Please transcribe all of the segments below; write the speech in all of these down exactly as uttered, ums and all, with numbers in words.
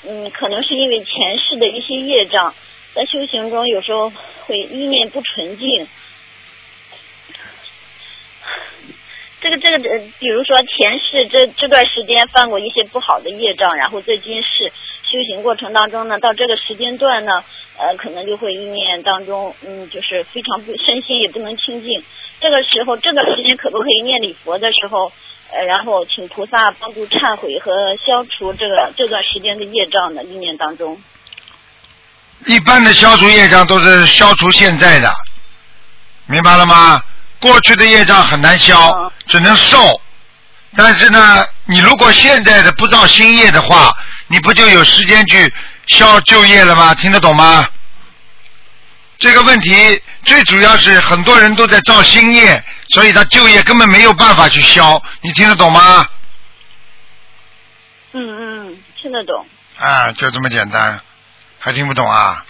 嗯，可能是因为前世的一些业障，在修行中有时候会意念不纯净。这个这个呃，比如说前世这这段时间犯过一些不好的业障，然后在今世修行过程当中呢，到这个时间段呢，呃，可能就会意念当中，嗯，就是非常不身心也不能清净。这个时候，这个时间可不可以念礼佛的时候，呃，然后请菩萨帮助忏悔和消除这个这段时间的业障的意念当中？ 一般的消除业障都是消除现在的，明白了吗？过去的业障很难消，只能受。但是呢，你如果现在的不造新业的话，你不就有时间去消旧业了吗？听得懂吗？这个问题最主要是很多人都在造新业，所以他旧业根本没有办法去消。你听得懂吗？ 嗯嗯，听得懂。 啊，就这么简单，还听不懂啊？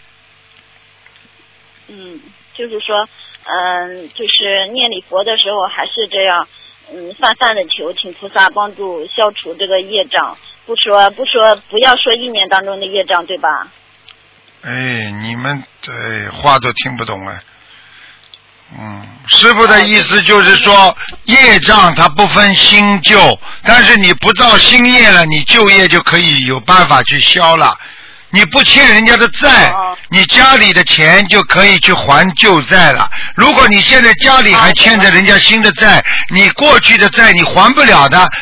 嗯，就是说。嗯，就是念礼佛的时候还是这样，嗯，泛泛的求，请菩萨帮助消除这个业障，不说不说，不要说意念当中的业障，对吧？ 哎，你们对话都听不懂哎。嗯，师父的意思就是说，业障它不分新旧，但是你不造新业了，你旧业就可以有办法去消了。你不欠人家的债，你家里的钱就可以去还旧债了。如果你现在家里还欠着人家新的债，你过去的债你还不了的，